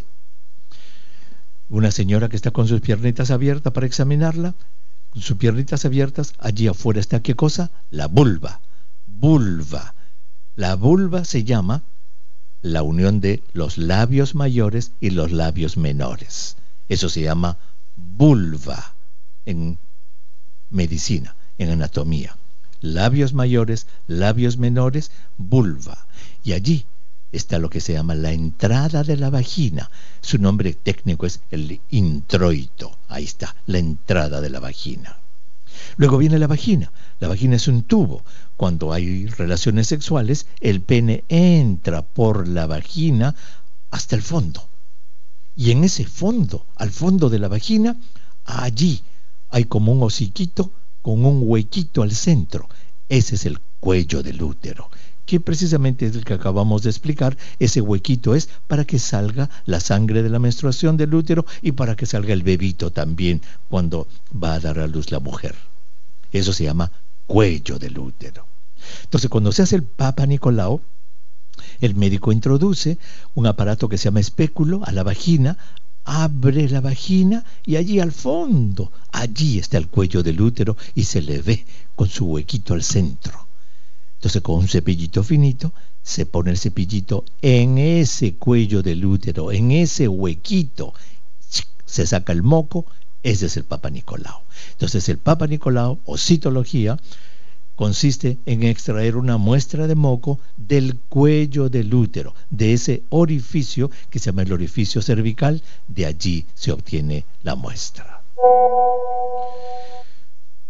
Una señora que está con sus piernitas abiertas para examinarla, con sus piernitas abiertas, allí afuera está, ¿qué cosa? La vulva. Vulva. La vulva se llama la unión de los labios mayores y los labios menores. Eso se llama vulva en medicina, en anatomía. Labios mayores, labios menores, vulva. Y allí está lo que se llama la entrada de la vagina. Su nombre técnico es el introito. Ahí está, la entrada de la vagina. Luego viene la vagina. La vagina es un tubo. Cuando hay relaciones sexuales, el pene entra por la vagina hasta el fondo. Y en ese fondo, al fondo de la vagina, allí hay como un hociquito con un huequito al centro. Ese es el cuello del útero, que precisamente es el que acabamos de explicar. Ese huequito es para que salga la sangre de la menstruación del útero y para que salga el bebito también cuando va a dar a luz la mujer. Eso se llama cuello del útero. Entonces, cuando se hace el Papa Nicolau, el médico introduce un aparato que se llama espéculo a la vagina, abre la vagina y allí al fondo, allí está el cuello del útero y se le ve con su huequito al centro. Entonces, con un cepillito finito, se pone el cepillito en ese cuello del útero, en ese huequito, se saca el moco. Ese es el Papa Nicolau. Entonces, el Papa Nicolau, o citología, consiste en extraer una muestra de moco del cuello del útero, de ese orificio que se llama el orificio cervical. De allí se obtiene la muestra.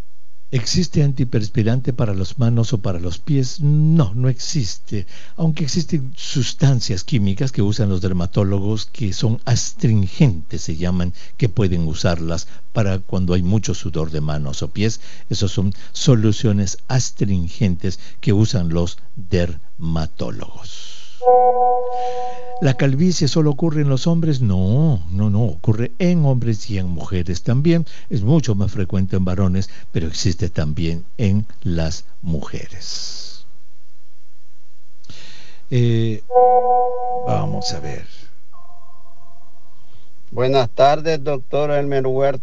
¿Existe antiperspirante para las manos o para los pies? No, no existe. Aunque existen sustancias químicas que usan los dermatólogos que son astringentes, se llaman, que pueden usarlas para cuando hay mucho sudor de manos o pies. Esas son soluciones astringentes que usan los dermatólogos. ¿La calvicie solo ocurre en los hombres? No, ocurre en hombres y en mujeres también. Es mucho más frecuente en varones, pero existe también en las mujeres. Vamos a ver. Buenas tardes, doctor Elmer Huerta.